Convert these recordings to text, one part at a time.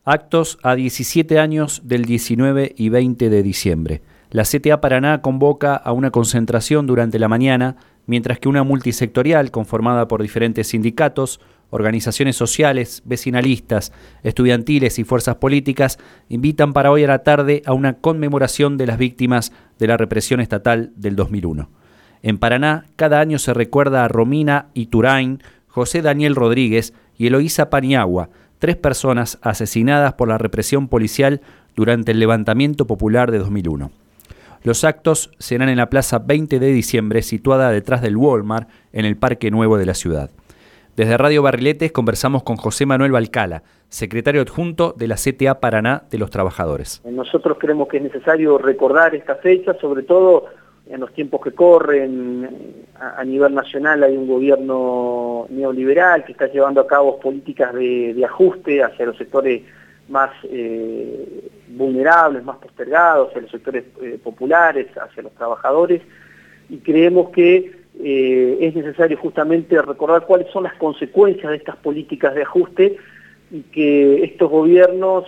Actos a 17 años del 19 y 20 de diciembre. La CTA Paraná convoca a una concentración durante la mañana, mientras que una multisectorial conformada por diferentes sindicatos, organizaciones sociales, vecinalistas, estudiantiles y fuerzas políticas invitan para hoy a la tarde a una conmemoración de las víctimas de la represión estatal del 2001. En Paraná, cada año se recuerda a Romina Iturain, José Daniel Rodríguez y Eloísa Paniagua, 3 personas asesinadas por la represión policial durante el levantamiento popular de 2001. Los actos serán en la Plaza 20 de diciembre, situada detrás del Walmart, en el Parque Nuevo de la ciudad. Desde Radio Barriletes conversamos con José Manuel Balcala, secretario adjunto de la CTA Paraná de los Trabajadores. Nosotros creemos que es necesario recordar esta fecha, sobre todo en los tiempos que corren. A nivel nacional hay un gobierno neoliberal que está llevando a cabo políticas de ajuste hacia los sectores más vulnerables, más postergados, hacia los sectores populares, hacia los trabajadores, y creemos que es necesario justamente recordar cuáles son las consecuencias de estas políticas de ajuste y que estos gobiernos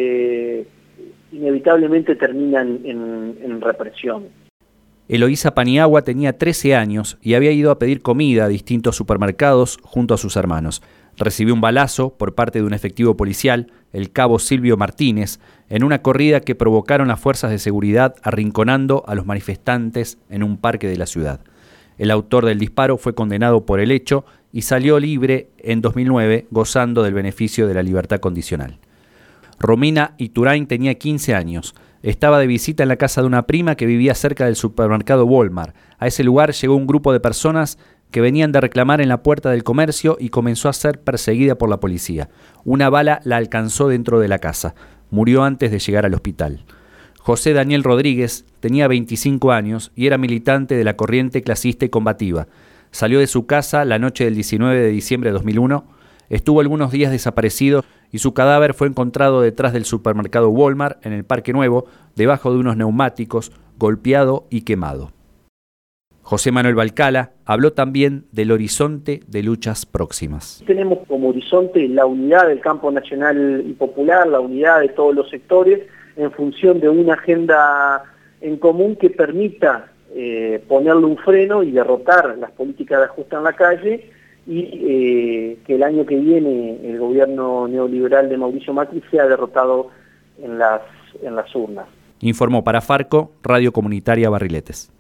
inevitablemente terminan en represión. Eloísa Paniagua tenía 13 años y había ido a pedir comida a distintos supermercados junto a sus hermanos. Recibió un balazo por parte de un efectivo policial, el cabo Silvio Martínez, en una corrida que provocaron las fuerzas de seguridad arrinconando a los manifestantes en un parque de la ciudad. El autor del disparo fue condenado por el hecho y salió libre en 2009, gozando del beneficio de la libertad condicional. Romina Iturain tenía 15 años. Estaba de visita en la casa de una prima que vivía cerca del supermercado Walmart. A ese lugar llegó un grupo de personas que venían de reclamar en la puerta del comercio y comenzó a ser perseguida por la policía. Una bala la alcanzó dentro de la casa. Murió antes de llegar al hospital. José Daniel Rodríguez tenía 25 años y era militante de la corriente clasista y combativa. Salió de su casa la noche del 19 de diciembre de 2001, estuvo algunos días desaparecido y su cadáver fue encontrado detrás del supermercado Walmart en el Parque Nuevo, debajo de unos neumáticos, golpeado y quemado. José Manuel Balcala habló también del horizonte de luchas próximas. Tenemos como horizonte la unidad del campo nacional y popular, la unidad de todos los sectores, en función de una agenda en común que permita ponerle un freno y derrotar las políticas de ajuste en la calle, y que el año que viene el gobierno neoliberal de Mauricio Macri sea derrotado en las urnas. Informó para Farco, Radio Comunitaria Barriletes.